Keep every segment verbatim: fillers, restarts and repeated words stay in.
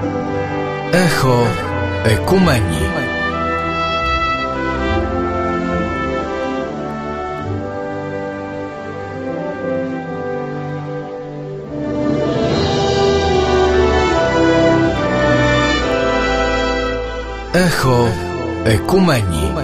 Echo Ekumenii. Echo Ekumenii.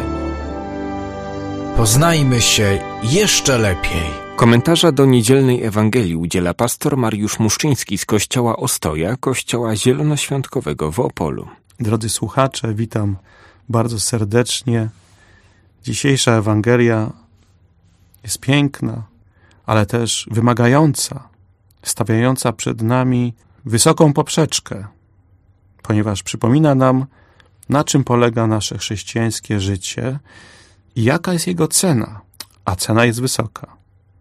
Poznajmy się jeszcze lepiej. Komentarza do niedzielnej Ewangelii udziela pastor Mariusz Muszczyński z Kościoła Ostoja, Kościoła Zielonoświątkowego w Opolu. Drodzy słuchacze, witam bardzo serdecznie. Dzisiejsza Ewangelia jest piękna, ale też wymagająca, stawiająca przed nami wysoką poprzeczkę, ponieważ przypomina nam, na czym polega nasze chrześcijańskie życie i jaka jest jego cena, a cena jest wysoka.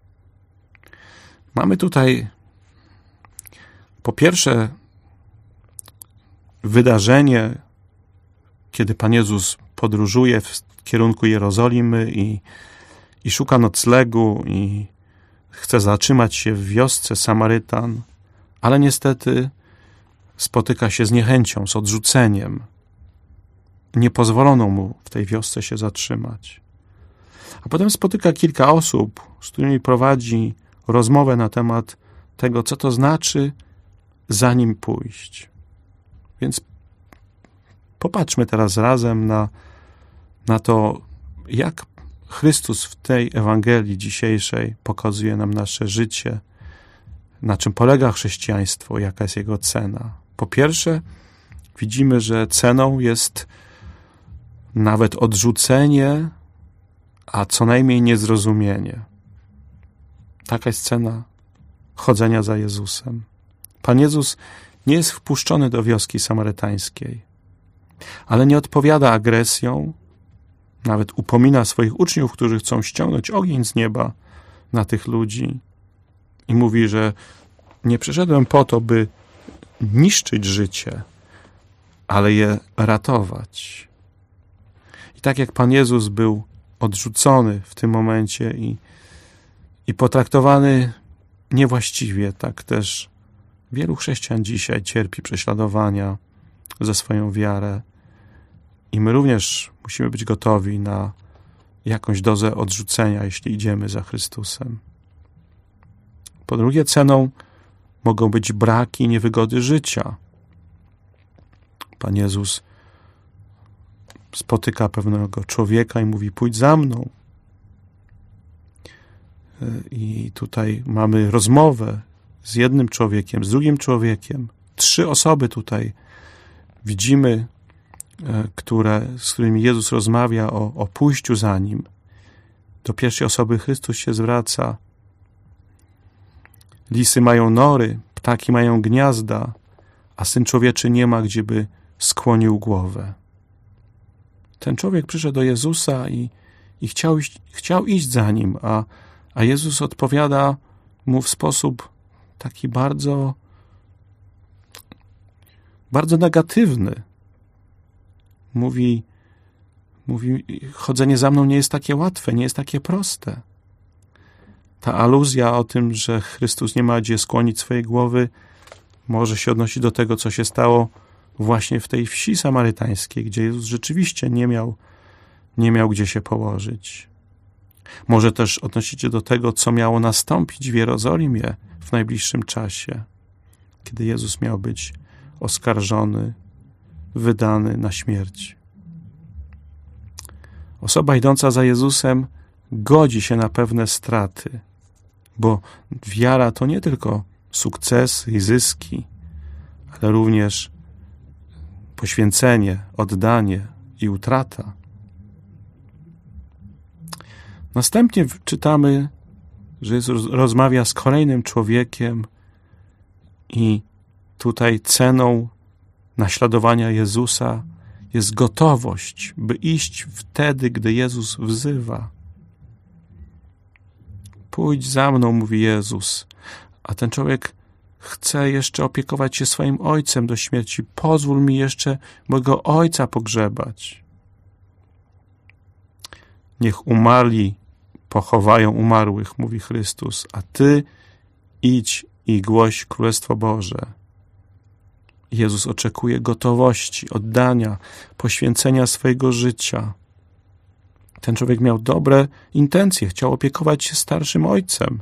Mamy tutaj po pierwsze wydarzenie, kiedy Pan Jezus podróżuje w kierunku Jerozolimy i, i szuka noclegu i chce zatrzymać się w wiosce Samarytan, ale niestety spotyka się z niechęcią, z odrzuceniem. Nie pozwolono mu w tej wiosce się zatrzymać. A potem spotyka kilka osób, z którymi prowadzi rozmowę na temat tego, co to znaczy za nim pójść. Więc popatrzmy teraz razem na, na to, jak Chrystus w tej Ewangelii dzisiejszej pokazuje nam nasze życie, na czym polega chrześcijaństwo, jaka jest jego cena. Po pierwsze, widzimy, że ceną jest nawet odrzucenie, a co najmniej niezrozumienie. Taka jest cena chodzenia za Jezusem. Pan Jezus nie jest wpuszczony do wioski samarytańskiej, ale nie odpowiada agresją, nawet upomina swoich uczniów, którzy chcą ściągnąć ogień z nieba na tych ludzi i mówi, że nie przyszedłem po to, by niszczyć życie, ale je ratować. I tak jak Pan Jezus był odrzucony w tym momencie i, i potraktowany niewłaściwie, tak też wielu chrześcijan dzisiaj cierpi prześladowania za swoją wiarę. I my również musimy być gotowi na jakąś dozę odrzucenia, jeśli idziemy za Chrystusem. Po drugie, ceną mogą być braki i niewygody życia. Pan Jezus spotyka pewnego człowieka i mówi: pójdź za mną. I tutaj mamy rozmowę z jednym człowiekiem, z drugim człowiekiem. Trzy osoby tutaj widzimy, które, z którymi Jezus rozmawia o, o pójściu za Nim. Do pierwszej osoby Chrystus się zwraca. Lisy mają nory, ptaki mają gniazda, a Syn Człowieczy nie ma, gdzieby skłonił głowę. Ten człowiek przyszedł do Jezusa i, i chciał, iść, chciał iść za Nim, a, a Jezus odpowiada mu w sposób taki bardzo, bardzo negatywny. Mówi, mówi, chodzenie za mną nie jest takie łatwe, nie jest takie proste. Ta aluzja o tym, że Chrystus nie ma gdzie skłonić swojej głowy, może się odnosić do tego, co się stało właśnie w tej wsi samarytańskiej, gdzie Jezus rzeczywiście nie miał, nie miał gdzie się położyć. Może też odnosić się do tego, co miało nastąpić w Jerozolimie w najbliższym czasie, kiedy Jezus miał być oskarżony, wydany na śmierć. Osoba idąca za Jezusem godzi się na pewne straty, bo wiara to nie tylko sukcesy i zyski, ale również poświęcenie, oddanie i utrata. Następnie czytamy, że Jezus rozmawia z kolejnym człowiekiem i tutaj ceną naśladowania Jezusa jest gotowość, by iść wtedy, gdy Jezus wzywa. Pójdź za mną, mówi Jezus, a ten człowiek chce jeszcze opiekować się swoim ojcem do śmierci. Pozwól mi jeszcze mojego ojca pogrzebać. Niech umarli pochowają umarłych, mówi Chrystus, a ty idź i głoś Królestwo Boże. Jezus oczekuje gotowości, oddania, poświęcenia swojego życia. Ten człowiek miał dobre intencje, chciał opiekować się starszym ojcem.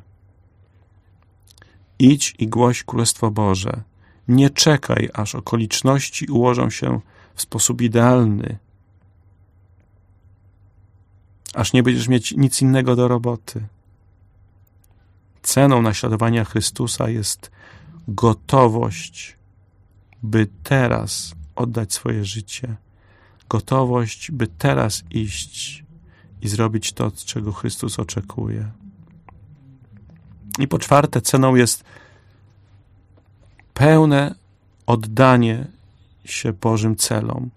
Idź i głoś Królestwo Boże. Nie czekaj, aż okoliczności ułożą się w sposób idealny, aż nie będziesz mieć nic innego do roboty. Ceną naśladowania Chrystusa jest gotowość, by teraz oddać swoje życie. Gotowość, by teraz iść i zrobić to, czego Chrystus oczekuje. I po czwarte, ceną jest pełne oddanie się Bożym celom.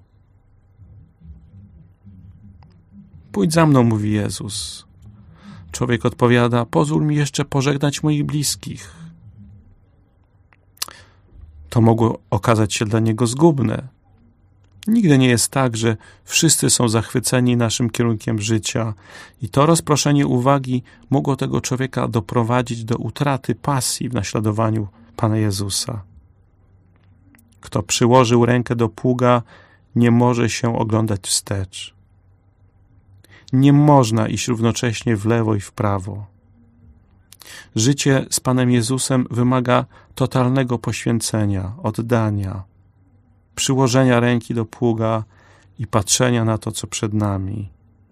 Pójdź za mną, mówi Jezus. Człowiek odpowiada, pozwól mi jeszcze pożegnać moich bliskich. To mogło okazać się dla niego zgubne. Nigdy nie jest tak, że wszyscy są zachwyceni naszym kierunkiem życia i to rozproszenie uwagi mogło tego człowieka doprowadzić do utraty pasji w naśladowaniu Pana Jezusa. Kto przyłożył rękę do pługa, nie może się oglądać wstecz. Nie można iść równocześnie w lewo i w prawo. Życie z Panem Jezusem wymaga totalnego poświęcenia, oddania, przyłożenia ręki do pługa i patrzenia na to, co przed nami.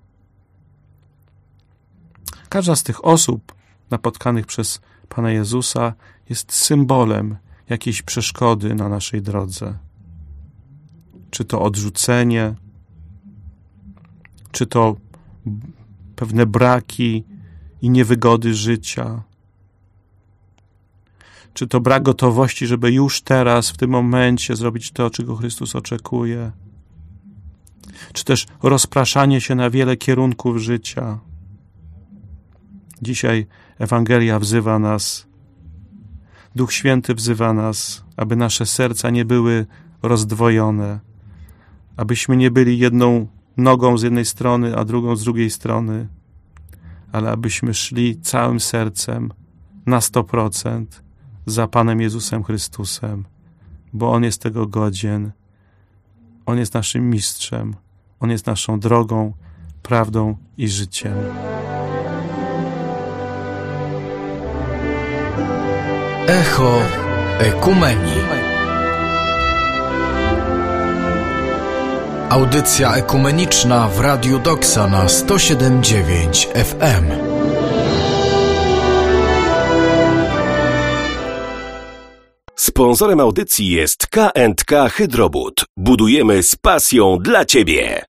Każda z tych osób napotkanych przez Pana Jezusa jest symbolem jakiejś przeszkody na naszej drodze. Czy to odrzucenie, czy to pewne braki i niewygody życia, czy to brak gotowości, żeby już teraz, w tym momencie zrobić to, czego Chrystus oczekuje, czy też rozpraszanie się na wiele kierunków życia. Dzisiaj Ewangelia wzywa nas, Duch Święty wzywa nas, aby nasze serca nie były rozdwojone, abyśmy nie byli jedną nogą z jednej strony, a drugą z drugiej strony, ale abyśmy szli całym sercem na sto procent za Panem Jezusem Chrystusem, bo On jest tego godzien. On jest naszym mistrzem. On jest naszą drogą, prawdą i życiem. Echo Ekumenii. Audycja ekumeniczna w Radiu Doksa na sto siedem przecinek dziewięć F M. Sponsorem audycji jest K and K Hydrobud. Budujemy z pasją dla Ciebie.